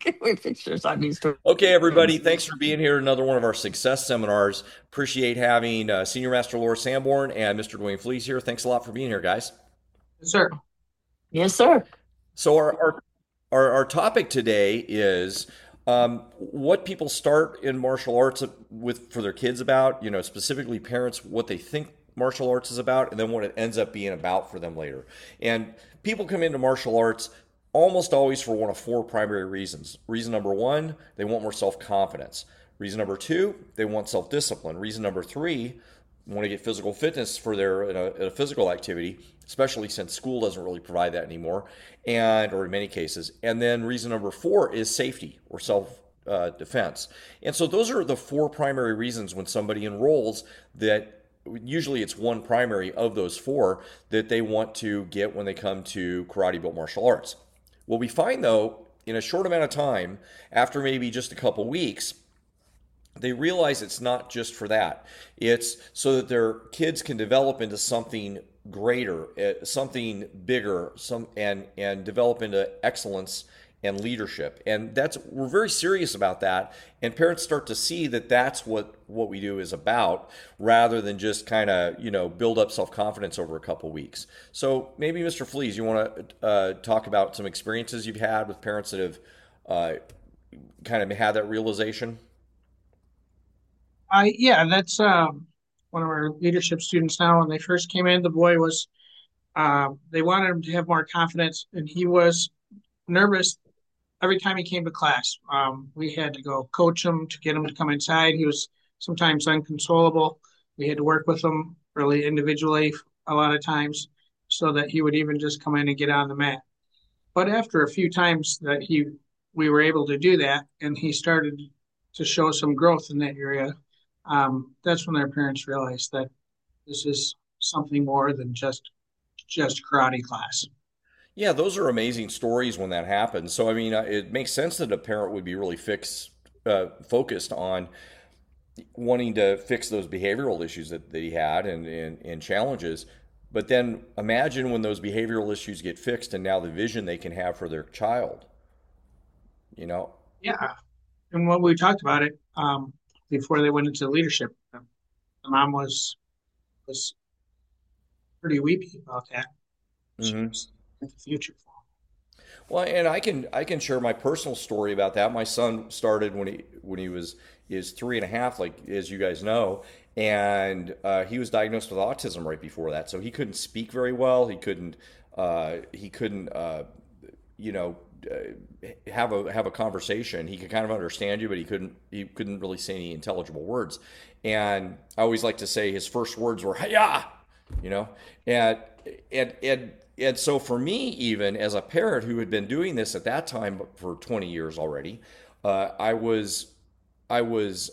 with pictures on these Okay, everybody, toys. thanks for being here. Another one of our success seminars. Appreciate having Senior Master Laura Sanborn and Mr. Dwayne Fleas here. Thanks a lot for being here, guys. Yes, sir. Yes, sir. So our topic today is what people start in martial arts with for their kids about, specifically parents, what they think martial arts is about, and then what it ends up being about for them later. And people come into martial arts almost always for one of four primary reasons. Reason number one, they want more self confidence. Reason number two, they want self discipline. Reason number three, want to get physical fitness for their in a physical activity, especially since school doesn't really provide that anymore, and or in many cases. And then reason number four is safety or self defense. And so those are the four primary reasons when somebody enrolls that usually it's one primary of those four that they want to get when they come to Karate Built Martial Arts. What we find though, in a short amount of time, after maybe just a couple weeks, they realize it's not just for that. It's so that their kids can develop into something greater, something bigger, and develop into excellence and leadership. And that's we're very serious about that. And parents start to see that that's what we do is about, rather than just kind of build up self confidence over a couple weeks. So maybe Mr. Fleas, you want to talk about some experiences you've had with parents that have kind of had that realization. Yeah, that's one of our leadership students now. When they first came in, the boy was, they wanted him to have more confidence, and he was nervous every time he came to class. We had to go coach him to get him to come inside. He was sometimes uncontrollable. We had to work with him really individually a lot of times so that he would even just come in and get on the mat. But after a few times that we were able to do that, and he started to show some growth in that area, that's when their parents realized that this is something more than just karate class. Yeah, those are amazing stories when that happens. So, I mean, it makes sense that a parent would be really focused on wanting to fix those behavioral issues that he had and challenges. But then imagine when those behavioral issues get fixed and now the vision they can have for their child, you know? Yeah, and when we talked about it before they went into leadership, the mom was pretty weepy about that. She Hmm. was in the future for Well, and I can share my personal story about that. My son started when he was is 3.5, like as you guys know, and he was diagnosed with autism right before that. So he couldn't speak very well. He couldn't you know have a conversation. He could kind of understand you, but he couldn't really say any intelligible words. And I always like to say his first words were "Hiya," you know, and and so for me, even as a parent who had been doing this at that time for 20 years already, I was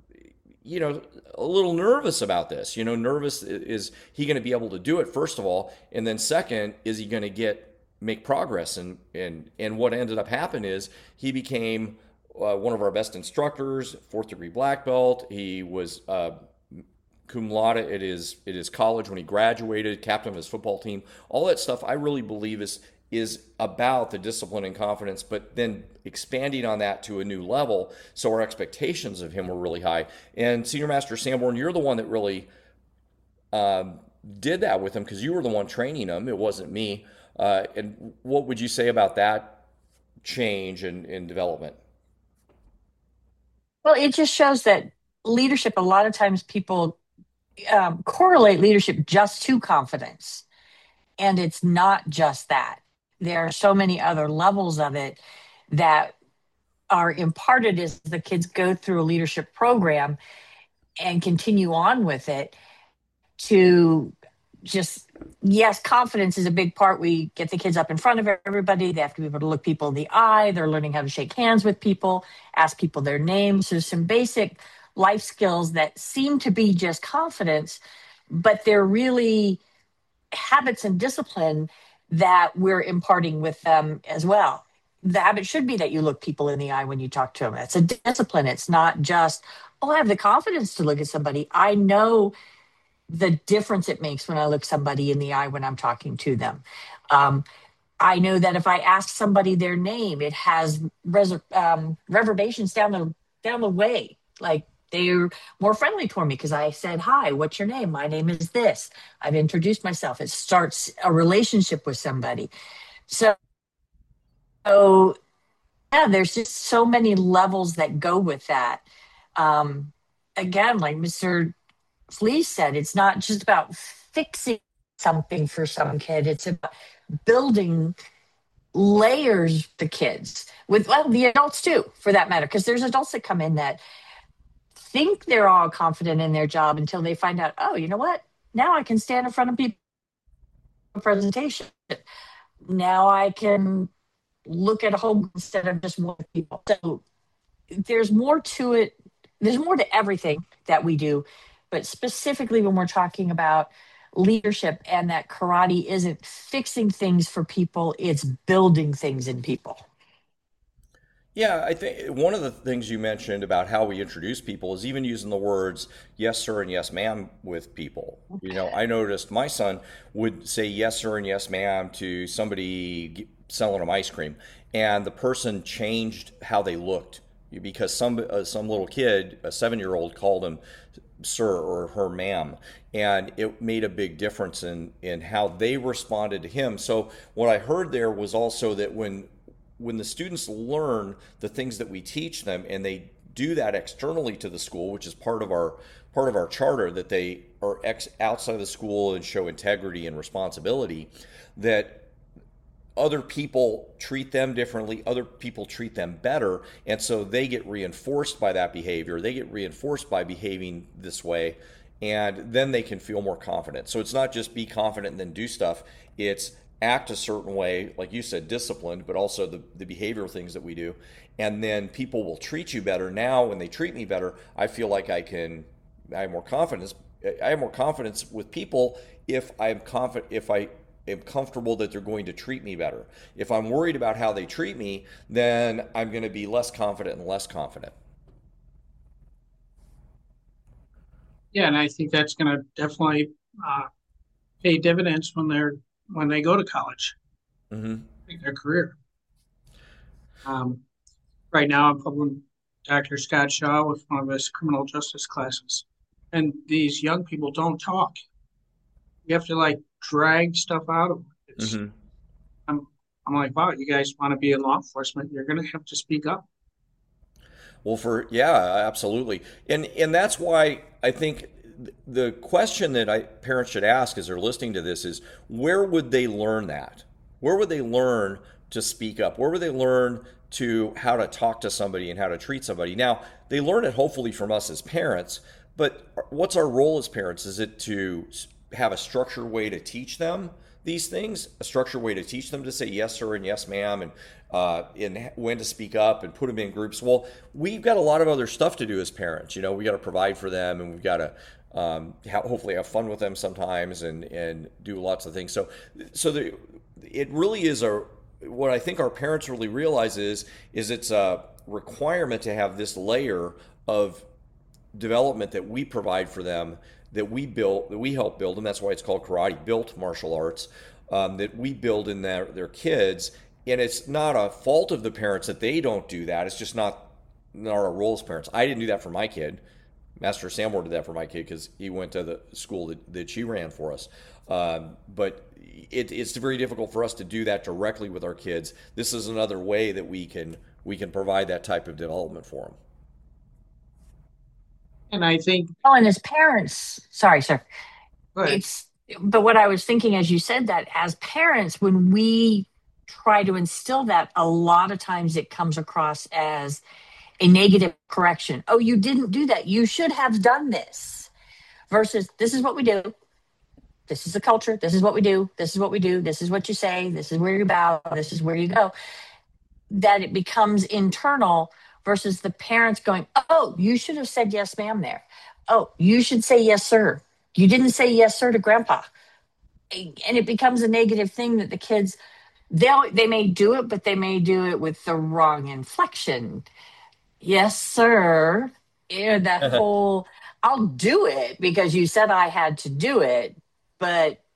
a little nervous about this. Nervous, is he going to be able to do it, first of all, and then second, is he going to make progress? And what ended up happening is he became one of our best instructors, fourth degree black belt. He was cum laude at his college when he graduated, captain of his football team. All that stuff I really believe is about the discipline and confidence, but then expanding on that to a new level. So our expectations of him were really high. And Senior Master Sanborn, you're the one that really um, did that with him because you were the one training him. It wasn't me. And what would you say about that change in development? Well, it just shows that leadership, a lot of times people correlate leadership just to confidence. And it's not just that. There are so many other levels of it that are imparted as the kids go through a leadership program and continue on with it to just, yes, confidence is a big part. We get the kids up in front of everybody. They have to be able to look people in the eye. They're learning how to shake hands with people, ask people their names. There's some basic life skills that seem to be just confidence, but they're really habits and discipline that we're imparting with them as well. The habit should be that you look people in the eye when you talk to them. It's a discipline. It's not just, oh, I have the confidence to look at somebody. I know the difference it makes when I look somebody in the eye when I'm talking to them. Um, I know that if I ask somebody their name, it has reverberations down the way. Like they're more friendly toward me because I said, "Hi, what's your name? My name is this." I've introduced myself. It starts a relationship with somebody. So, so yeah, there's just so many levels that go with that. Um, Again, like Mr. Fleece said, it's not just about fixing something for some kid. It's about building layers the kids with, well, the adults too, for that matter, because there's adults that come in that think they're all confident in their job until they find out, oh, you know what, now I can stand in front of people presentation, now I can look at a whole instead of just one people. So there's more to it, there's more to everything that we do, but specifically when we're talking about leadership, and that karate isn't fixing things for people, it's building things in people. Yeah, I think one of the things you mentioned about how we introduce people is even using the words yes, sir, and yes, ma'am with people. I noticed my son would say yes, sir, and yes, ma'am to somebody selling him ice cream, and the person changed how they looked because some little kid, a 7-year-old, called him sir or her ma'am, and it made a big difference in how they responded to him. So what I heard there was also that when the students learn the things that we teach them and they do that externally to the school, which is part of our charter, that they are outside of the school and show integrity and responsibility, that other people treat them differently, other people treat them better, and so they get reinforced by that behavior, they get reinforced by behaving this way, and then they can feel more confident. So it's not just be confident and then do stuff, it's act a certain way, like you said, disciplined, but also the behavioral things that we do. And then people will treat you better. Now, when they treat me better, I feel like I have more confidence. I have more confidence with people if I am comfortable that they're going to treat me better. If I'm worried about how they treat me, then I'm going to be less confident and less confident. Yeah, and I think that's going to definitely uh, pay dividends when they go to college, Hmm. their career. Um, right now, I'm following Dr. Scott Shaw with one of his criminal justice classes, and these young people don't talk. You have to like drag stuff out of them. Hmm. I'm, I'm like, wow, you guys want to be in law enforcement? You're going to have to speak up. Well, yeah, absolutely, and that's why I think the question that parents should ask as they're listening to this is, where would they learn that? Where would they learn to speak up? Where would they learn to how to talk to somebody and how to treat somebody? Now, they learn it hopefully from us as parents, but what's our role as parents? Is it to have a structured way to teach them these things, a structured way to teach them to say yes, sir, and yes, ma'am, and when to speak up and put them in groups? Well, we've got a lot of other stuff to do as parents. We got to provide for them, and we've got to hopefully have fun with them sometimes, and do lots of things. So it really is what I think our parents really realize is it's a requirement to have this layer of development that we provide for them, that we build, that we help build, and that's why it's called karate built martial arts, that we build in their kids. And it's not a fault of the parents that they don't do that. It's just not our role as parents. I didn't do that for my kid. Master Samward did that for my kid because he went to the school that she ran for us. But it's very difficult for us to do that directly with our kids. This is another way that we can provide that type of development for them. And I think, Oh, and as parents, sorry, sir, but it's, but what I was thinking as you said that, as parents, when we try to instill that, a lot of times it comes across as a negative correction. Oh, you didn't do that. You should have done this. Versus, this is what we do. This is the culture. This is what we do. This is what we do. This is what you say. This is where you bow. This is where you go. That it becomes internal versus the parents going, oh, you should have said yes, ma'am, there. Oh, you should say yes, sir. You didn't say yes, sir, to grandpa. And it becomes a negative thing that the kids, they may do it, but they may do it with the wrong inflection. Yes, sir. That whole, I'll do it because you said I had to do it, but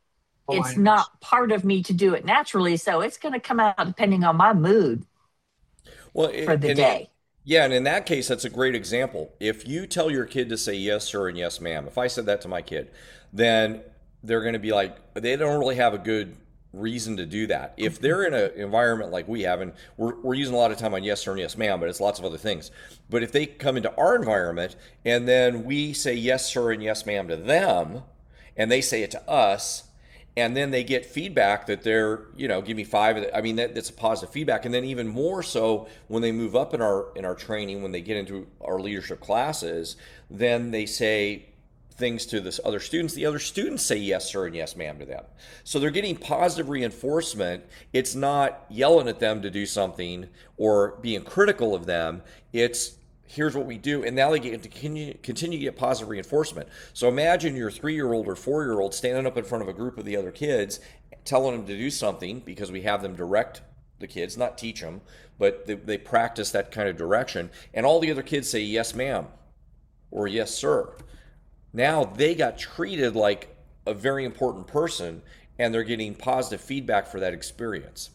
it's alignments. not part of me to do it naturally. So it's going to come out depending on my mood Well, for the day. yeah, and in that case, that's a great example. If you tell your kid to say yes, sir, and yes, ma'am, if I said that to my kid, then they're going to be like, they don't really have a good reason to do that. If they're in an environment like we have, and we're using a lot of time on yes, sir, and yes, ma'am, but it's lots of other things. But if they come into our environment and then we say yes, sir, and yes, ma'am to them, and they say it to us, and then they get feedback that they're, give me five. I mean, that's a positive feedback. And then even more so when they move up in our training, when they get into our leadership classes, then they say things to the other students. The other students say yes, sir, and yes, ma'am to them. So they're getting positive reinforcement. It's not yelling at them to do something or being critical of them. It's here's what we do, and now they get to continue to get positive reinforcement. So imagine your 3-year-old or 4-year-old standing up in front of a group of the other kids, telling them to do something because we have them direct the kids, not teach them, but they practice that kind of direction, and all the other kids say yes, ma'am, or yes, sir. Now they got treated like a very important person, and they're getting positive feedback for that experience.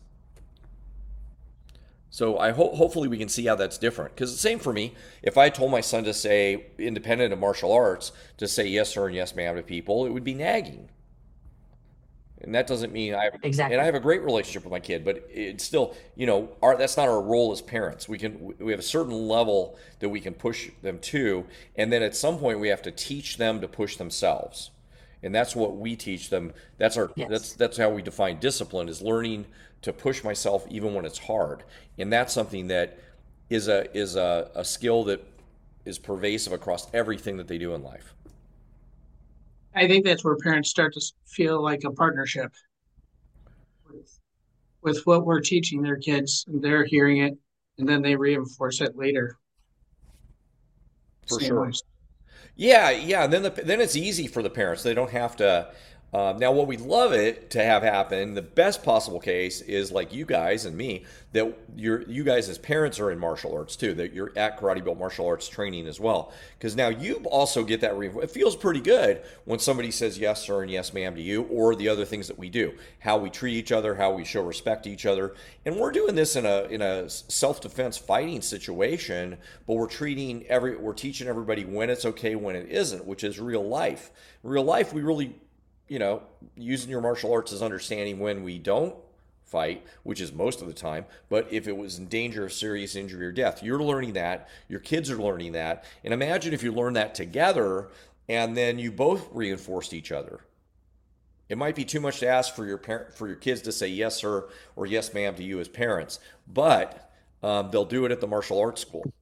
So hopefully we can see how that's different. Because the same for me. If I told my son to say, independent of martial arts, to say yes sir and yes ma'am to people, it would be nagging. And that doesn't mean I Exactly. have a great relationship with my kid, but it's still, that's not our role as parents. We have a certain level that we can push them to, and then at some point we have to teach them to push themselves. And that's what we teach them. Yes. That's how we define discipline, is learning to push myself even when it's hard. And that's something that is a skill that is pervasive across everything that they do in life. I think that's where parents start to feel like a partnership with, with what we're teaching their kids, and they're hearing it, and then they reinforce it later. For Same sure. ways. Yeah, yeah. And then it's easy for the parents. They don't have to. Now, what we'd love it to have happen, the best possible case is like you guys and me, that you guys as parents are in martial arts too. That you're at Karate Built Martial Arts training as well, because now you also get that. It feels pretty good when somebody says yes sir and yes ma'am to you, or the other things that we do, how we treat each other, how we show respect to each other, and we're doing this in a self defense fighting situation, but we're teaching everybody when it's okay, when it isn't, which is real life. Real life, we really, using your martial arts is understanding when we don't fight, which is most of the time, but if it was in danger of serious injury or death, you're learning that, your kids are learning that, and imagine if you learn that together and then you both reinforced each other. It might be too much to ask for your kids to say yes sir or yes ma'am to you as parents, but they'll do it at the martial arts school.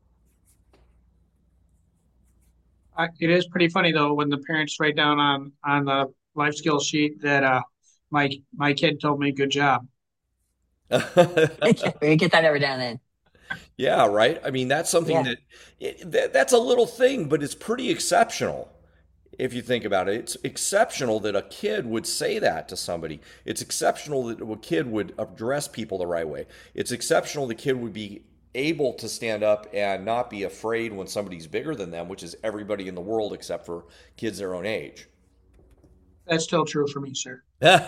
It is pretty funny though when the parents write down on the life skills sheet that my kid told me good job. We get that every now and then. Yeah, right. I mean, that's something Yeah. that's a little thing, but it's pretty exceptional if you think about it. It's exceptional that a kid would say that to somebody. It's exceptional that a kid would address people the right way. It's exceptional the kid would be able to stand up and not be afraid when somebody's bigger than them, which is everybody in the world except for kids their own age. That's still true for me, sir.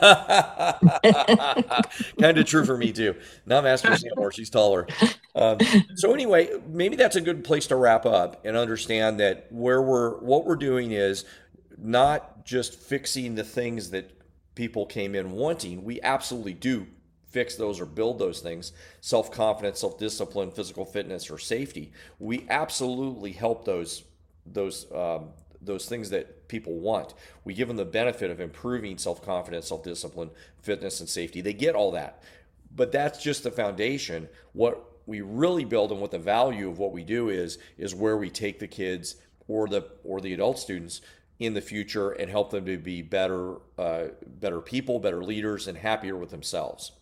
Kind of true for me too. Not Master Seymour, she's taller. So anyway, maybe that's a good place to wrap up and understand that what we're doing is not just fixing the things that people came in wanting. We absolutely do fix those or build those things: self-confidence, self-discipline, physical fitness, or safety. We absolutely help those things that people want. We give them the benefit of improving self-confidence, self-discipline, fitness, and safety. They get all that, but that's just the foundation. What we really build and what the value of what we do is where we take the kids or the adult students in the future and help them to be better people, better leaders, and happier with themselves.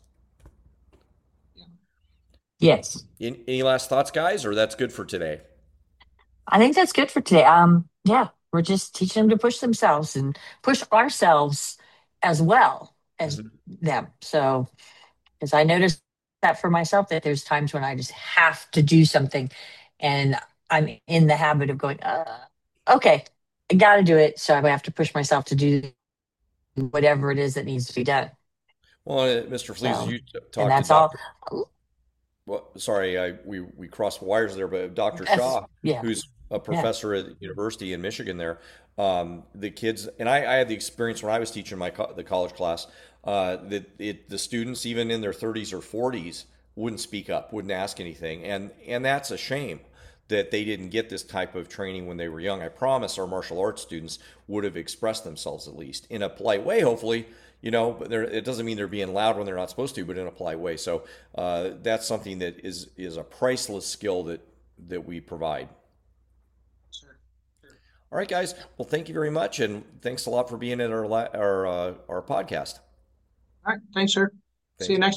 Yes. Any last thoughts, guys, or that's good for today? I think that's good for today. Yeah, we're just teaching them to push themselves and push ourselves as well as Mhm. them. So, as I noticed that for myself, that there's times when I just have to do something and I'm in the habit of going, okay, I got to do it. So I have to push myself to do whatever it is that needs to be done. Well, Mr. Fleas, So, you and talked to that's all. Dr. Well, sorry, we crossed wires there, but Dr. That's, Shaw, yeah, who's a yeah. professor at the university in Michigan, there, the kids, and I had the experience when I was teaching the college class, that the students, even in their 30s or 40s, wouldn't speak up, wouldn't ask anything, and that's a shame that they didn't get this type of training when they were young. I promise our martial arts students would have expressed themselves at least in a polite way, hopefully, but it doesn't mean they're being loud when they're not supposed to, but in a polite way. So that's something that is a priceless skill that we provide. Sure. Sure. All right, guys. Well, thank you very much, and thanks a lot for being at our podcast. All right. Thanks, sir. See Thank you you. next